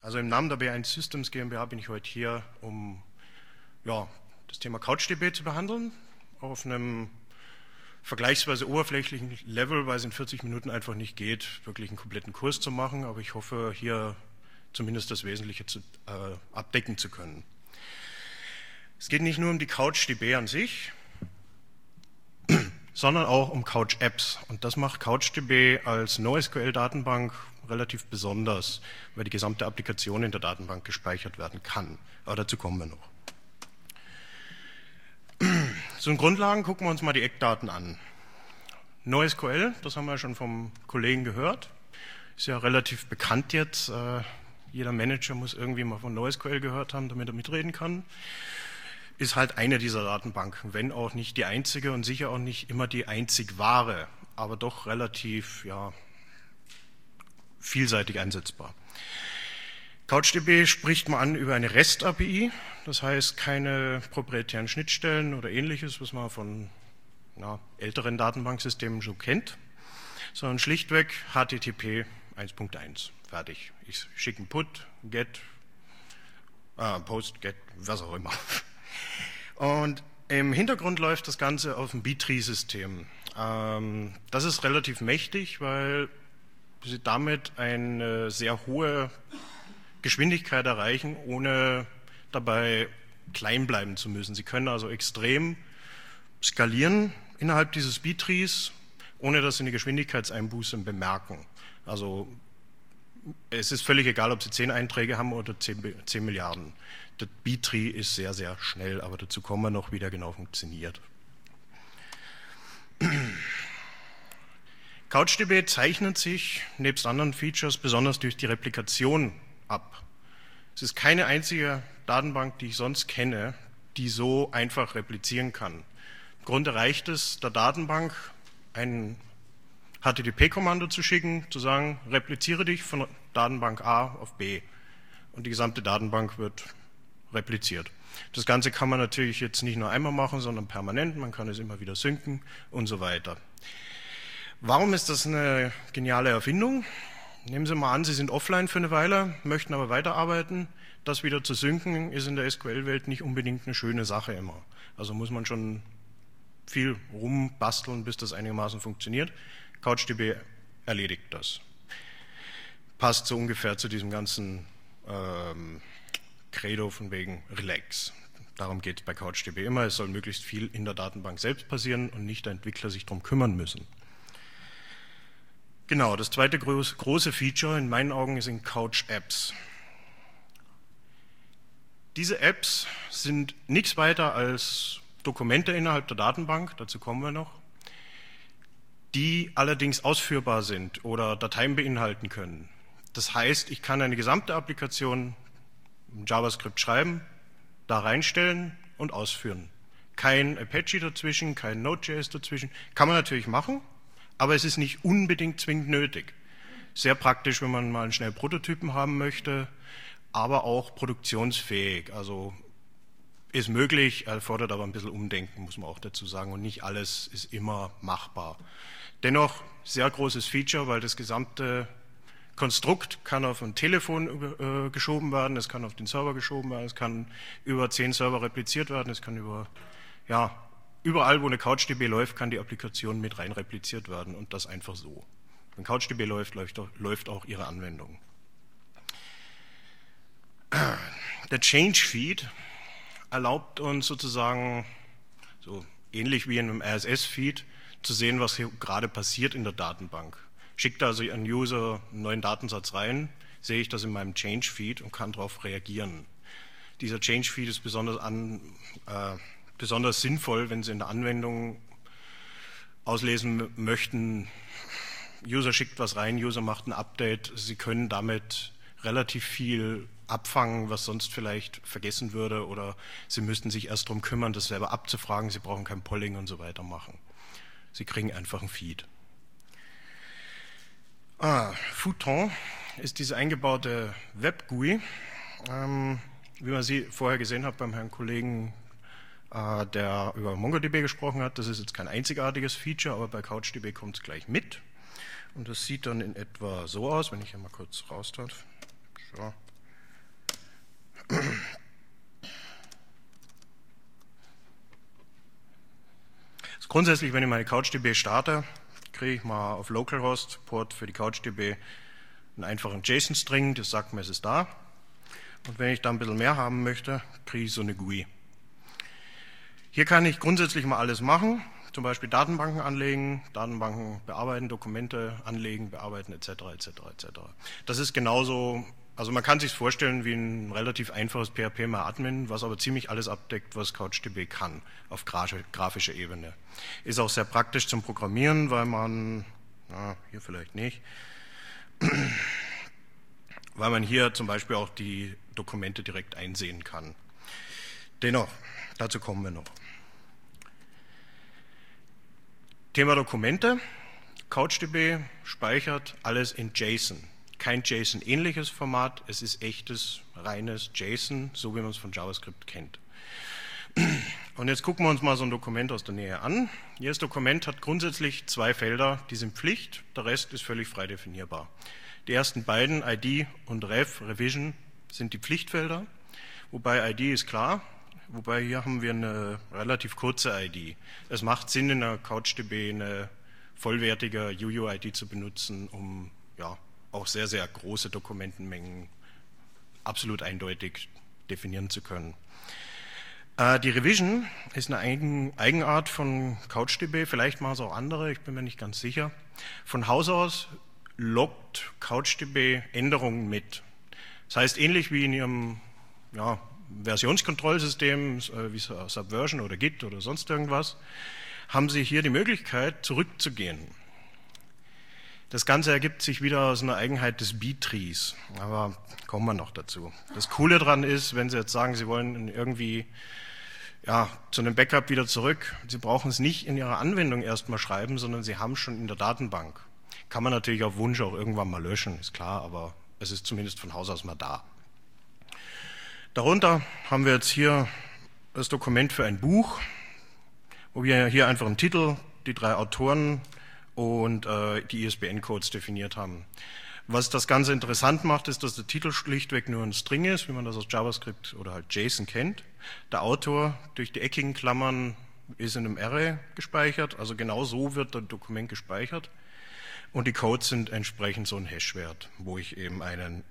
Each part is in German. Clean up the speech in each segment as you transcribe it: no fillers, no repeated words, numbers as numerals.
Also im Namen der B1 Systems GmbH bin ich heute hier, um das Thema CouchDB zu behandeln, auf einem vergleichsweise oberflächlichen Level, weil es in 40 Minuten einfach nicht geht, wirklich einen kompletten Kurs zu machen, aber ich hoffe, hier zumindest das Wesentliche abdecken zu können. Es geht nicht nur um die CouchDB an sich, sondern auch um Couch-Apps. Und das macht CouchDB als NoSQL-Datenbank relativ besonders, weil die gesamte Applikation in der Datenbank gespeichert werden kann. Aber dazu kommen wir noch. Zu den Grundlagen gucken wir uns mal die Eckdaten an. NoSQL, das haben wir schon vom Kollegen gehört, ist ja relativ bekannt jetzt. Jeder Manager muss irgendwie mal von NoSQL gehört haben, damit er mitreden kann. Ist halt eine dieser Datenbanken, wenn auch nicht die einzige und sicher auch nicht immer die einzig wahre, aber doch relativ vielseitig einsetzbar. CouchDB spricht man an über eine REST-API, das heißt keine proprietären Schnittstellen oder ähnliches, was man von älteren Datenbanksystemen schon kennt, sondern schlichtweg HTTP 1.1, fertig. Ich schicke einen Put, Get, Post, Get, was auch immer. Und im Hintergrund läuft das Ganze auf dem B-Tree-System. Das ist relativ mächtig, weil Sie damit eine sehr hohe Geschwindigkeit erreichen, ohne dabei klein bleiben zu müssen. Sie können also extrem skalieren innerhalb dieses B-Trees, ohne dass Sie eine Geschwindigkeitseinbuße bemerken. Also es ist völlig egal, ob Sie 10 Einträge haben oder 10 Milliarden. Der B-Tree ist sehr, sehr schnell, aber dazu kommen wir noch, wie der genau funktioniert. CouchDB zeichnet sich nebst anderen Features besonders durch die Replikation ab. Es ist keine einzige Datenbank, die ich sonst kenne, die so einfach replizieren kann. Im Grunde reicht es der Datenbank, ein HTTP-Kommando zu schicken, zu sagen, repliziere dich von Datenbank A auf B. Und die gesamte Datenbank wird repliziert. Das Ganze kann man natürlich jetzt nicht nur einmal machen, sondern permanent. Man kann es immer wieder synken und so weiter. Warum ist das eine geniale Erfindung? Nehmen Sie mal an, Sie sind offline für eine Weile, möchten aber weiterarbeiten. Das wieder zu synken ist in der SQL-Welt nicht unbedingt eine schöne Sache immer. Also muss man schon viel rumbasteln, bis das einigermaßen funktioniert. CouchDB erledigt das. Passt so ungefähr zu diesem ganzen Credo von wegen Relax. Darum geht es bei CouchDB immer. Es soll möglichst viel in der Datenbank selbst passieren und nicht der Entwickler sich darum kümmern müssen. Genau, das zweite große Feature in meinen Augen sind Couch-Apps. Diese Apps sind nichts weiter als Dokumente innerhalb der Datenbank, dazu kommen wir noch, die allerdings ausführbar sind oder Dateien beinhalten können. Das heißt, ich kann eine gesamte Applikation in JavaScript schreiben, da reinstellen und ausführen. Kein Apache dazwischen, kein Node.js dazwischen. Kann man natürlich machen, aber es ist nicht unbedingt zwingend nötig. Sehr praktisch, wenn man mal einen schnellen Prototypen haben möchte, aber auch produktionsfähig. Also ist möglich, erfordert aber ein bisschen Umdenken, muss man auch dazu sagen. Und nicht alles ist immer machbar. Dennoch sehr großes Feature, weil das gesamte Konstrukt kann auf ein Telefon geschoben werden, es kann auf den Server geschoben werden, es kann über 10 Server repliziert werden, es kann überall, wo eine CouchDB läuft, kann die Applikation mit rein repliziert werden und das einfach so. Wenn CouchDB läuft, läuft auch Ihre Anwendung. Der Change-Feed erlaubt uns sozusagen, so ähnlich wie in einem RSS-Feed, zu sehen, was hier gerade passiert in der Datenbank. Schickt also ein User einen neuen Datensatz rein, sehe ich das in meinem Change-Feed und kann darauf reagieren. Dieser Change-Feed ist besonders sinnvoll, wenn Sie in der Anwendung auslesen möchten, User schickt was rein, User macht ein Update, Sie können damit relativ viel abfangen, was sonst vielleicht vergessen würde oder Sie müssten sich erst darum kümmern, das selber abzufragen, Sie brauchen kein Polling und so weiter machen. Sie kriegen einfach ein Feed. Futon ist diese eingebaute Web-GUI, wie man sie vorher gesehen hat beim Herrn Kollegen, der über MongoDB gesprochen hat. Das ist jetzt kein einzigartiges Feature, aber bei CouchDB kommt es gleich mit. Und das sieht dann in etwa so aus, wenn ich hier mal kurz raus darf. So. Grundsätzlich, wenn ich meine CouchDB starte, kriege ich mal auf Localhost Port für die CouchDB einen einfachen JSON-String, das sagt mir, es ist da. Und wenn ich da ein bisschen mehr haben möchte, kriege ich so eine GUI. Hier kann ich grundsätzlich mal alles machen, zum Beispiel Datenbanken anlegen, Datenbanken bearbeiten, Dokumente anlegen, bearbeiten etc. etc. etc. Das ist genauso, also man kann sich vorstellen wie ein relativ einfaches PHP-Admin, was aber ziemlich alles abdeckt, was CouchDB kann auf grafischer Ebene. Ist auch sehr praktisch zum Programmieren, weil man, na, hier vielleicht nicht, weil man hier zum Beispiel auch die Dokumente direkt einsehen kann. Dennoch, dazu kommen wir noch. Thema Dokumente. CouchDB speichert alles in JSON. Kein JSON-ähnliches Format, es ist echtes, reines JSON, so wie man es von JavaScript kennt. Und jetzt gucken wir uns mal so ein Dokument aus der Nähe an. Jedes Dokument hat grundsätzlich 2 Felder, die sind Pflicht, der Rest ist völlig frei definierbar. Die ersten beiden, ID und Revision, sind die Pflichtfelder, wobei ID ist klar. Wobei hier haben wir eine relativ kurze ID. Es macht Sinn, in der CouchDB eine vollwertige UUID zu benutzen, um ja, auch sehr, sehr große Dokumentenmengen absolut eindeutig definieren zu können. Die Revision ist eine Eigenart von CouchDB, vielleicht machen es auch andere, ich bin mir nicht ganz sicher. Von Haus aus loggt CouchDB Änderungen mit. Das heißt, ähnlich wie in Ihrem Versionskontrollsystem wie Subversion oder Git oder sonst irgendwas, haben Sie hier die Möglichkeit, zurückzugehen. Das Ganze ergibt sich wieder aus einer Eigenheit des B-Trees, aber kommen wir noch dazu. Das Coole daran ist, wenn Sie jetzt sagen, Sie wollen irgendwie zu einem Backup wieder zurück, Sie brauchen es nicht in Ihrer Anwendung erstmal schreiben, sondern Sie haben es schon in der Datenbank. Kann man natürlich auf Wunsch auch irgendwann mal löschen, ist klar, aber es ist zumindest von Haus aus mal da. Darunter haben wir jetzt hier das Dokument für ein Buch, wo wir hier einfach einen Titel, die 3 Autoren und die ISBN-Codes definiert haben. Was das Ganze interessant macht, ist, dass der Titel schlichtweg nur ein String ist, wie man das aus JavaScript oder halt JSON kennt. Der Autor durch die eckigen Klammern ist in einem Array gespeichert, also genau so wird das Dokument gespeichert. Und die Codes sind entsprechend so ein Hash-Wert, wo ich eben einen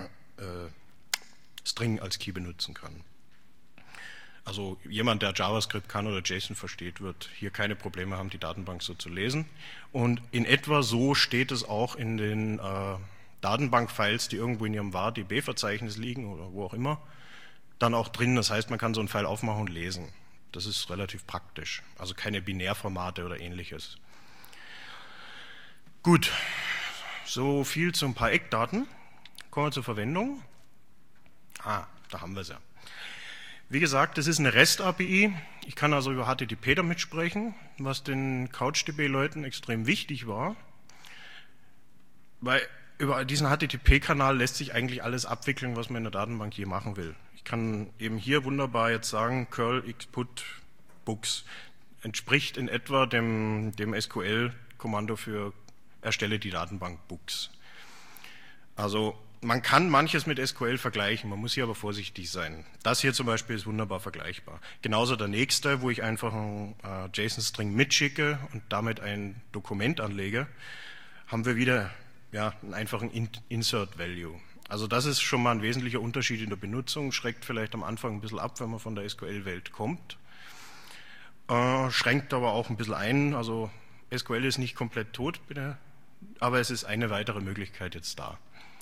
String als Key benutzen kann. Also jemand, der JavaScript kann oder JSON versteht, wird hier keine Probleme haben, die Datenbank so zu lesen. Und in etwa so steht es auch in den Datenbank-Files, die irgendwo in Ihrem var-db-Verzeichnis liegen oder wo auch immer, dann auch drin. Das heißt, man kann so einen File aufmachen und lesen. Das ist relativ praktisch. Also keine Binärformate oder ähnliches. Gut, so viel zu ein paar Eckdaten. Kommen wir zur Verwendung. Da haben wir es ja. Wie gesagt, das ist eine REST-API. Ich kann also über HTTP damit sprechen, was den CouchDB-Leuten extrem wichtig war, weil über diesen HTTP-Kanal lässt sich eigentlich alles abwickeln, was man in der Datenbank hier machen will. Ich kann eben hier wunderbar jetzt sagen, curl xput books entspricht in etwa dem SQL-Kommando für erstelle die Datenbank books. Also man kann manches mit SQL vergleichen, man muss hier aber vorsichtig sein. Das hier zum Beispiel ist wunderbar vergleichbar. Genauso der nächste, wo ich einfach einen JSON-String mitschicke und damit ein Dokument anlege, haben wir wieder einen einfachen Insert-Value. Also das ist schon mal ein wesentlicher Unterschied in der Benutzung, schreckt vielleicht am Anfang ein bisschen ab, wenn man von der SQL-Welt kommt, schränkt aber auch ein bisschen ein. Also SQL ist nicht komplett tot, bitte, aber es ist eine weitere Möglichkeit jetzt da.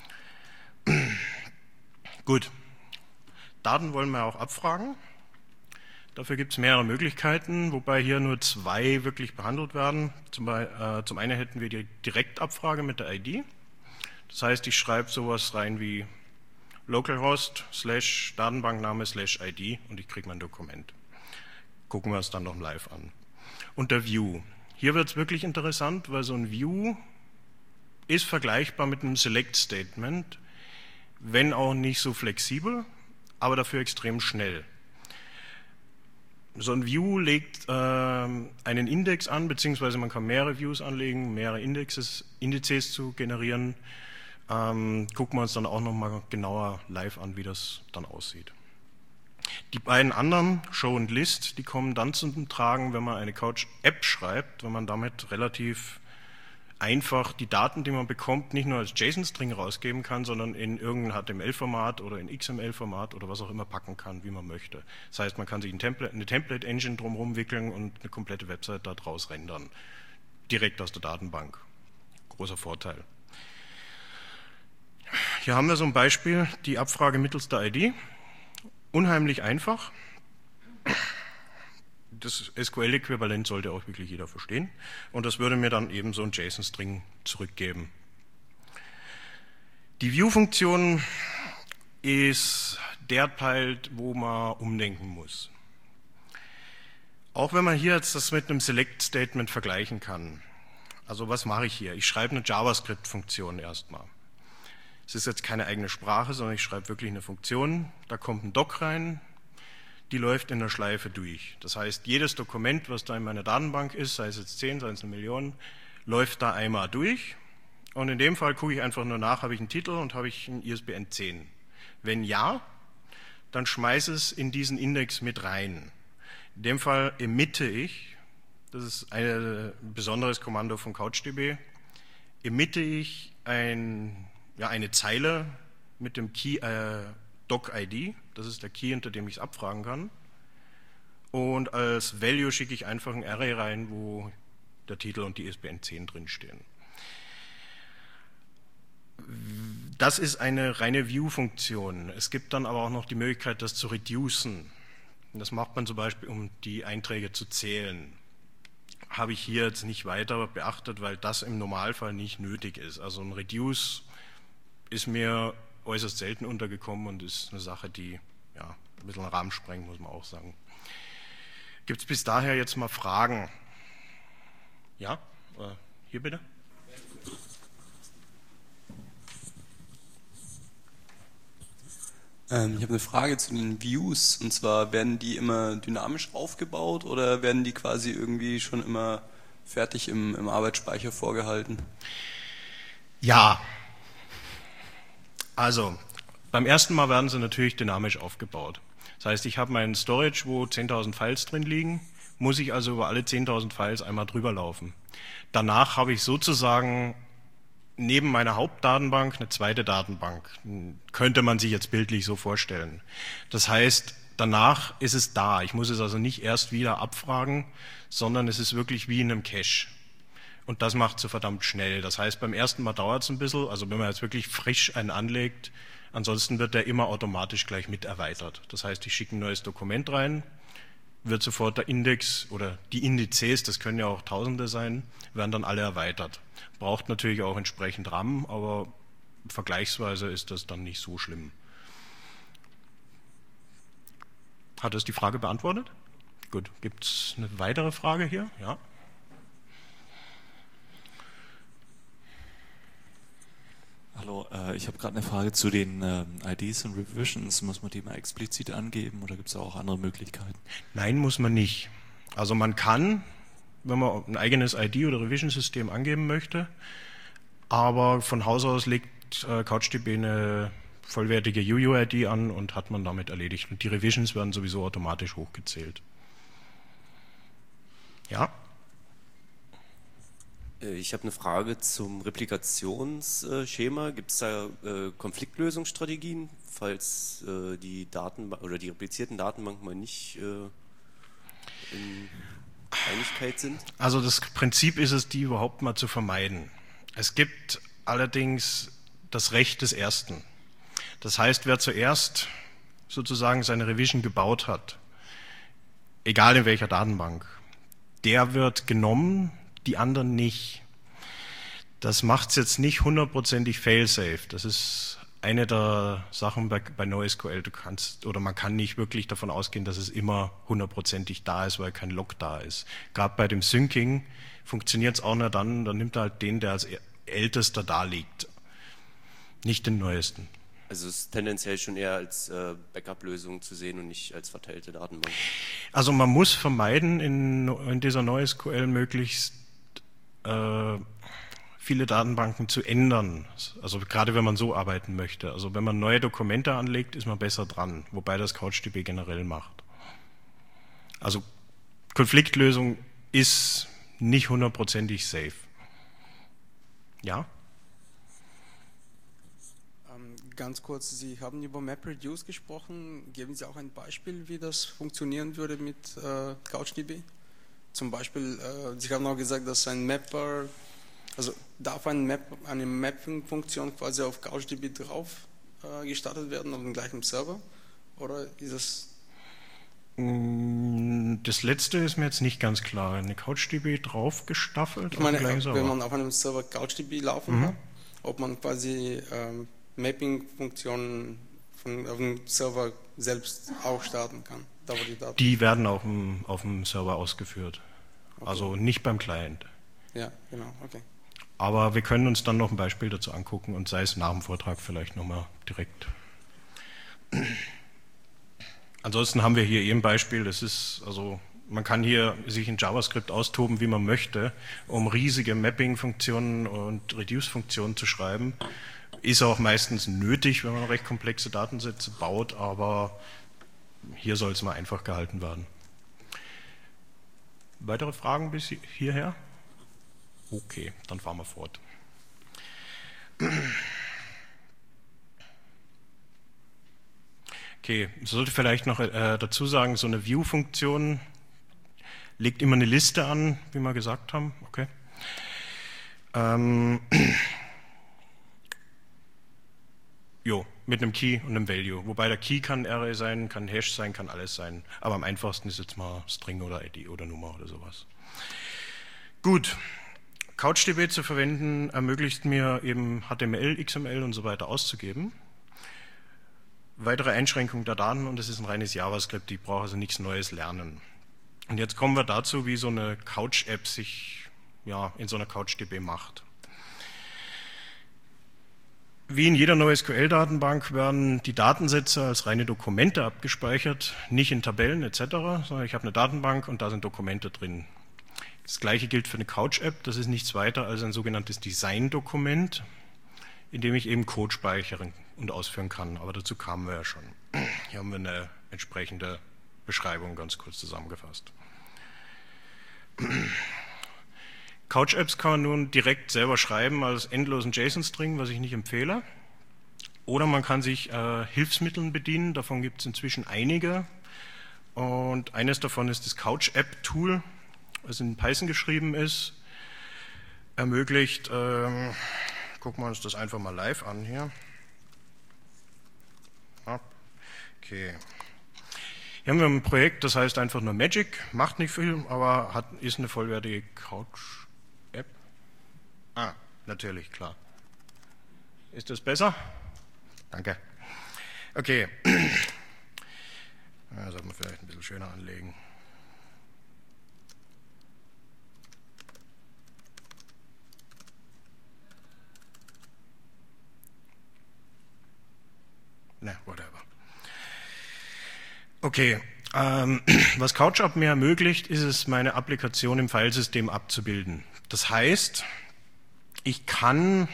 Gut, Daten wollen wir auch abfragen. Dafür gibt es mehrere Möglichkeiten, wobei hier nur 2 wirklich behandelt werden. Zum einen hätten wir die Direktabfrage mit der ID. Das heißt, ich schreibe sowas rein wie localhost / Datenbankname / ID und ich kriege mein Dokument. Gucken wir es dann noch live an. Und der View. Hier wird es wirklich interessant, weil so ein View ist vergleichbar mit einem Select-Statement, wenn auch nicht so flexibel, aber dafür extrem schnell. So ein View legt einen Index an, beziehungsweise man kann mehrere Views anlegen, mehrere Indizes zu generieren. Gucken wir uns dann auch nochmal genauer live an, wie das dann aussieht. Die beiden anderen, Show und List, die kommen dann zum Tragen, wenn man eine Couch-App schreibt, wenn man damit relativ einfach die Daten, die man bekommt, nicht nur als JSON-String rausgeben kann, sondern in irgendein HTML-Format oder in XML-Format oder was auch immer packen kann, wie man möchte. Das heißt, man kann sich eine Template-Engine drumherum wickeln und eine komplette Website daraus rendern. Direkt aus der Datenbank. Großer Vorteil. Hier haben wir so ein Beispiel, die Abfrage mittels der ID. Unheimlich einfach. Das SQL-Äquivalent sollte auch wirklich jeder verstehen. Und das würde mir dann eben so ein JSON-String zurückgeben. Die View-Funktion ist der Teil, wo man umdenken muss. Auch wenn man hier jetzt das mit einem Select-Statement vergleichen kann. Also was mache ich hier? Ich schreibe eine JavaScript-Funktion erstmal. Es ist jetzt keine eigene Sprache, sondern ich schreibe wirklich eine Funktion. Da kommt ein Doc rein, die läuft in der Schleife durch. Das heißt, jedes Dokument, was da in meiner Datenbank ist, sei es jetzt 10, sei es 1 Million, läuft da einmal durch. Und in dem Fall gucke ich einfach nur nach, habe ich einen Titel und habe ich einen ISBN 10. Wenn ja, dann schmeiße es in diesen Index mit rein. In dem Fall emitte ich, das ist ein besonderes Kommando von CouchDB, emitte ich eine Zeile mit dem Key Doc-ID, das ist der Key, unter dem ich es abfragen kann. Und als Value schicke ich einfach ein Array rein, wo der Titel und die ISBN 10 drinstehen. Das ist eine reine View-Funktion. Es gibt dann aber auch noch die Möglichkeit, das zu reducen. Das macht man zum Beispiel, um die Einträge zu zählen. Habe ich hier jetzt nicht weiter beachtet, weil das im Normalfall nicht nötig ist. Also ein Reduce ist mir äußerst selten untergekommen und ist eine Sache, die ja, ein bisschen den Rahmen sprengt, muss man auch sagen. Gibt es bis daher jetzt mal Fragen? Ja? Hier bitte? Ich habe eine Frage zu den Views, und zwar, werden die immer dynamisch aufgebaut oder werden die quasi irgendwie schon immer fertig im Arbeitsspeicher vorgehalten? Ja. Also, beim ersten Mal werden sie natürlich dynamisch aufgebaut. Das heißt, ich habe meinen Storage, wo 10.000 Files drin liegen, muss ich also über alle 10.000 Files einmal drüber laufen. Danach habe ich sozusagen neben meiner Hauptdatenbank eine zweite Datenbank. Könnte man sich jetzt bildlich so vorstellen. Das heißt, danach ist es da. Ich muss es also nicht erst wieder abfragen, sondern es ist wirklich wie in einem Cache. Und das macht so verdammt schnell. Das heißt, beim ersten Mal dauert es ein bisschen, also wenn man jetzt wirklich frisch einen anlegt, ansonsten wird der immer automatisch gleich mit erweitert. Das heißt, ich schicke ein neues Dokument rein, wird sofort der Index oder die Indizes, das können ja auch Tausende sein, werden dann alle erweitert. Braucht natürlich auch entsprechend RAM, aber vergleichsweise ist das dann nicht so schlimm. Hat das die Frage beantwortet? Gut, gibt es eine weitere Frage hier? Ja. Hallo, ich habe gerade eine Frage zu den IDs und Revisions. Muss man die mal explizit angeben oder gibt es auch andere Möglichkeiten? Nein, muss man nicht. Also man kann, wenn man ein eigenes ID- oder Revision-System angeben möchte, aber von Haus aus legt CouchDB eine vollwertige UUID an und hat man damit erledigt. Und die Revisions werden sowieso automatisch hochgezählt. Ja? Ich habe eine Frage zum Replikationsschema. Gibt es da Konfliktlösungsstrategien, falls die Datenbank oder die replizierten Datenbanken mal nicht in Einigkeit sind? Also das Prinzip ist es, die überhaupt mal zu vermeiden. Es gibt allerdings das Recht des Ersten. Das heißt, wer zuerst sozusagen seine Revision gebaut hat, egal in welcher Datenbank, der wird genommen, die anderen nicht. Das macht es jetzt nicht hundertprozentig fail-safe. Das ist eine der Sachen bei NoSQL. Man kann nicht wirklich davon ausgehen, dass es immer hundertprozentig da ist, weil kein Log da ist. Gerade bei dem Syncing funktioniert es auch nur dann nimmt er halt den, der als ältester da liegt. Nicht den neuesten. Also es ist tendenziell schon eher als Backup-Lösung zu sehen und nicht als verteilte Datenbank. Also man muss vermeiden, in dieser NoSQL möglichst viele Datenbanken zu ändern. Also gerade wenn man so arbeiten möchte. Also wenn man neue Dokumente anlegt, ist man besser dran, wobei das CouchDB generell macht. Also Konfliktlösung ist nicht 100%ig safe. Ja? Ganz kurz, Sie haben über MapReduce gesprochen. Geben Sie auch ein Beispiel, wie das funktionieren würde mit CouchDB? Zum Beispiel, Sie haben auch gesagt, dass ein Mapper, also darf eine Mapping-Funktion quasi auf CouchDB drauf gestartet werden, auf dem gleichen Server? Oder ist das... Das letzte ist mir jetzt nicht ganz klar. Eine CouchDB drauf gestaffelt? Ich meine, wenn man auf einem Server CouchDB laufen hat, ob man quasi Mapping-Funktionen auf dem Server selbst auch starten kann. Da, wo die werden auch auf dem Server ausgeführt. Okay. Also nicht beim Client. Ja, genau, okay. Aber wir können uns dann noch ein Beispiel dazu angucken und sei es nach dem Vortrag vielleicht nochmal direkt. Ansonsten haben wir hier ein Beispiel, das ist, also man kann hier sich in JavaScript austoben, wie man möchte, um riesige Mapping-Funktionen und Reduce-Funktionen zu schreiben. Ist auch meistens nötig, wenn man recht komplexe Datensätze baut, aber hier soll es mal einfach gehalten werden. Weitere Fragen bis hierher? Okay, dann fahren wir fort. Okay, ich sollte vielleicht noch dazu sagen, so eine View-Funktion legt immer eine Liste an, wie wir gesagt haben. Okay. Mit einem Key und einem Value. Wobei der Key kann Array sein, kann Hash sein, kann alles sein. Aber am einfachsten ist jetzt mal String oder ID oder Nummer oder sowas. Gut. CouchDB zu verwenden ermöglicht mir eben HTML, XML und so weiter auszugeben. Weitere Einschränkung der Daten und es ist ein reines JavaScript, ich brauche also nichts Neues lernen. Und jetzt kommen wir dazu, wie so eine Couch-App sich in so einer CouchDB macht. Wie in jeder NoSQL-Datenbank werden die Datensätze als reine Dokumente abgespeichert, nicht in Tabellen etc., sondern ich habe eine Datenbank und da sind Dokumente drin. Das gleiche gilt für eine Couch-App, das ist nichts weiter als ein sogenanntes Design-Dokument, in dem ich eben Code speichern und ausführen kann, aber dazu kamen wir ja schon. Hier haben wir eine entsprechende Beschreibung ganz kurz zusammengefasst. Couch-Apps kann man nun direkt selber schreiben als endlosen JSON-String, was ich nicht empfehle. Oder man kann sich Hilfsmitteln bedienen, davon gibt es inzwischen einige. Und eines davon ist das Couch-App-Tool, was in Python geschrieben ist. Ermöglicht, gucken wir uns das einfach mal live an hier. Okay. Hier haben wir ein Projekt, das heißt einfach nur Magic, macht nicht viel, aber ist eine vollwertige Couch-App. Natürlich, klar. Ist das besser? Danke. Okay. Ja, sollte man vielleicht ein bisschen schöner anlegen. Whatever. Okay, was CouchUp mir ermöglicht, ist es, meine Applikation im Filesystem abzubilden. Das heißt, ich kann,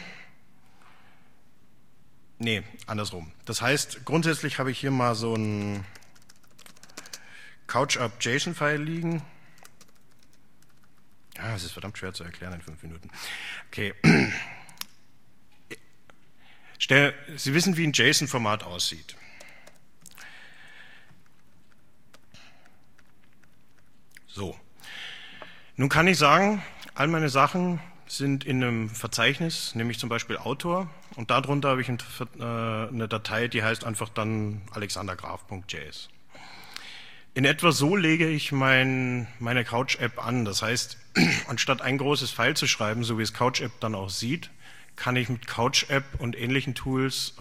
andersrum. Das heißt, grundsätzlich habe ich hier mal so ein CouchUp JSON-File liegen. Es ist verdammt schwer zu erklären in 5 Minuten. Okay. Sie wissen, wie ein JSON-Format aussieht. So. Nun kann ich sagen, all meine Sachen sind in einem Verzeichnis, nämlich zum Beispiel Autor, und darunter habe ich eine Datei, die heißt einfach dann alexandergraf.js. In etwa so lege ich meine Couch-App an. Das heißt, anstatt ein großes File zu schreiben, so wie es Couch-App dann auch sieht, kann ich mit Couch-App und ähnlichen Tools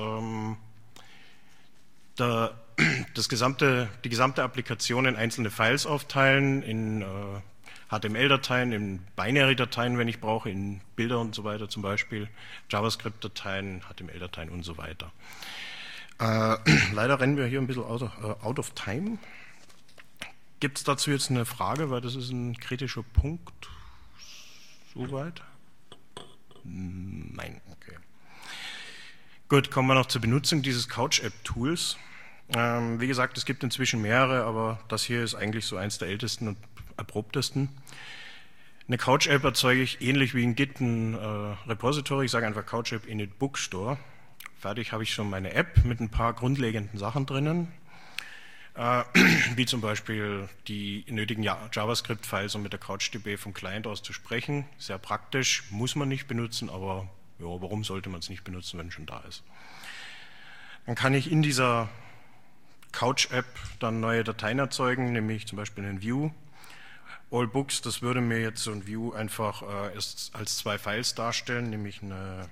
die gesamte Applikation in einzelne Files aufteilen, in HTML-Dateien, in Binary-Dateien, wenn ich brauche, in Bilder und so weiter zum Beispiel, JavaScript-Dateien, HTML-Dateien und so weiter. Leider rennen wir hier ein bisschen out of time. Gibt es dazu jetzt eine Frage, weil das ist ein kritischer Punkt? Soweit? Nein, okay. Gut, kommen wir noch zur Benutzung dieses Couch-App-Tools. Wie gesagt, es gibt inzwischen mehrere, aber das hier ist eigentlich so eins der ältesten und erprobtesten. Eine Couch-App erzeuge ich ähnlich wie in Git ein Repository. Ich sage einfach Couch-App init bookstore. Fertig habe ich schon meine App mit ein paar grundlegenden Sachen drinnen, wie zum Beispiel die nötigen JavaScript-Files, um mit der CouchDB vom Client aus zu sprechen. Sehr praktisch, muss man nicht benutzen, aber ja, warum sollte man es nicht benutzen, wenn es schon da ist? Dann kann ich in dieser Couch-App dann neue Dateien erzeugen, nämlich zum Beispiel einen View. All Books, das würde mir jetzt so ein View einfach erst als 2 Files darstellen, nämlich eine,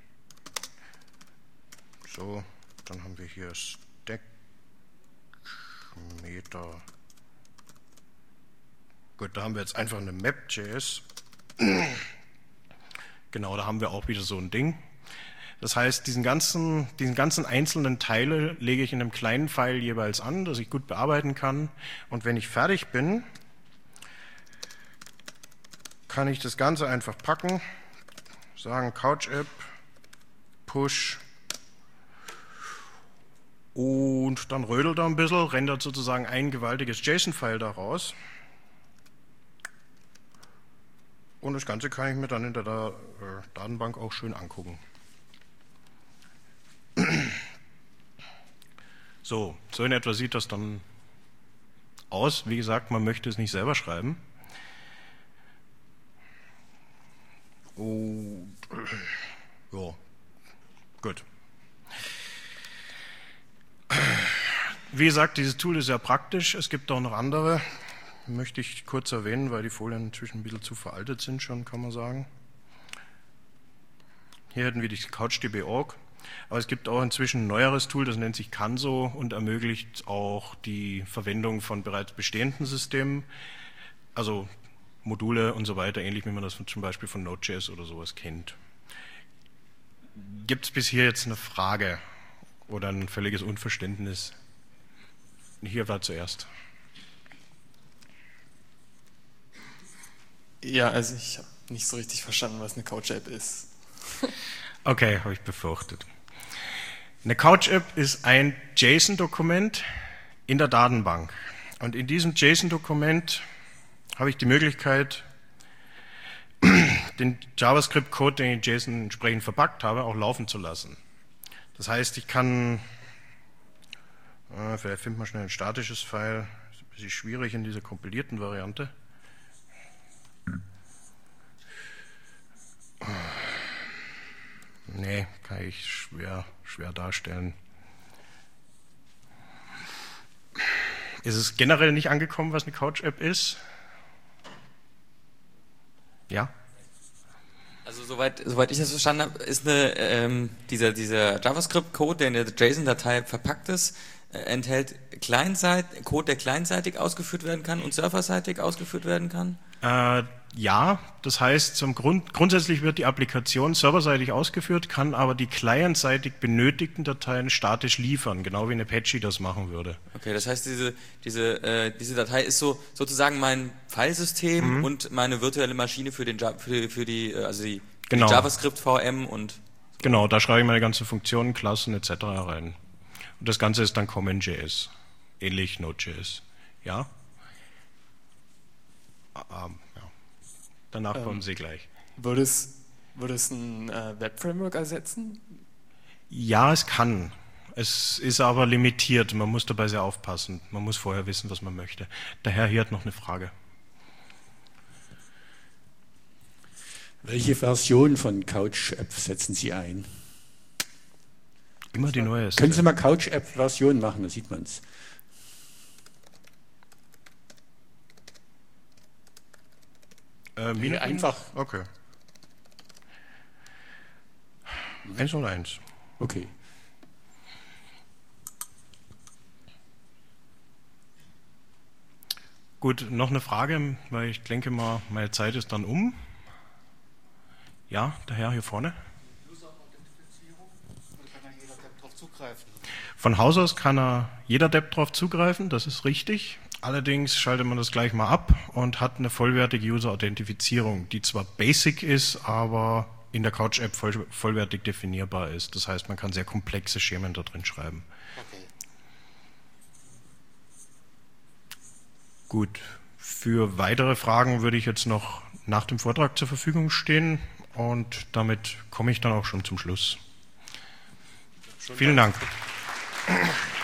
so, dann haben wir hier Stack, Meter. Gut, da haben wir jetzt einfach eine Map.js. Genau, da haben wir auch wieder so ein Ding. Das heißt, diesen ganzen einzelnen Teile lege ich in einem kleinen File jeweils an, das ich gut bearbeiten kann. Und wenn ich fertig bin, kann ich das Ganze einfach packen, sagen Couch-App, Push und dann rödelt er ein bisschen, rendert sozusagen ein gewaltiges JSON-File daraus. Und das Ganze kann ich mir dann in der Datenbank auch schön angucken. So in etwa sieht das dann aus. Wie gesagt, man möchte es nicht selber schreiben. Und ja, gut. Wie gesagt, dieses Tool ist sehr praktisch. Es gibt auch noch andere. Möchte ich kurz erwähnen, weil die Folien inzwischen ein bisschen zu veraltet sind schon, kann man sagen. Hier hätten wir die CouchDB.org. Aber es gibt auch inzwischen ein neueres Tool, das nennt sich Canso und ermöglicht auch die Verwendung von bereits bestehenden Systemen, also Module und so weiter, ähnlich wie man das zum Beispiel von Node.js oder sowas kennt. Gibt es bis hier jetzt eine Frage oder ein völliges Unverständnis? Hier war zuerst. Ja, also ich habe nicht so richtig verstanden, was eine Couch-App ist. Okay, habe ich befürchtet. Eine Couch-App ist ein JSON-Dokument in der Datenbank. Und in diesem JSON-Dokument habe ich die Möglichkeit, den JavaScript-Code, den ich in JSON entsprechend verpackt habe, auch laufen zu lassen. Das heißt, ich kann, vielleicht findet man schnell ein statisches File, ist ein bisschen schwierig in dieser kompilierten Variante. Nee, kann ich schwer darstellen. Ist es generell nicht angekommen, was eine Couch-App ist? Ja? Also soweit ich das verstanden habe, ist dieser JavaScript-Code, der in der JSON-Datei verpackt ist, enthält Code, der clientseitig ausgeführt werden kann und serverseitig ausgeführt werden kann? Ja, das heißt, grundsätzlich wird die Applikation serverseitig ausgeführt, kann aber die clientseitig benötigten Dateien statisch liefern, genau wie eine Apache das machen würde. Okay, das heißt, diese Datei ist sozusagen mein Filesystem und meine virtuelle Maschine für die JavaScript VM und genau, da schreibe ich meine ganzen Funktionen, Klassen etc. rein. Und das Ganze ist dann CommonJS, ähnlich Node.js. Ja? Ja. Danach kommen Sie gleich. Würde es ein Web-Framework ersetzen? Ja, es kann. Es ist aber limitiert. Man muss dabei sehr aufpassen. Man muss vorher wissen, was man möchte. Der Herr hier hat noch eine Frage. Welche Version von Couch-App setzen Sie ein? Immer die neueste. Können Sie mal Couch-App-Version machen, da sieht man es. Einfach. Okay. 101. Okay. Gut, noch eine Frage, weil ich denke mal, meine Zeit ist dann um. Ja, der Herr hier vorne. User-Authentifizierung, da kann ja jeder Depp drauf zugreifen. Von Haus aus kann jeder Depp drauf zugreifen, das ist richtig. Allerdings schaltet man das gleich mal ab und hat eine vollwertige User-Authentifizierung, die zwar basic ist, aber in der Couch-App vollwertig definierbar ist. Das heißt, man kann sehr komplexe Schemen da drin schreiben. Okay. Gut, für weitere Fragen würde ich jetzt noch nach dem Vortrag zur Verfügung stehen und damit komme ich dann auch schon zum Schluss. Vielen Dank.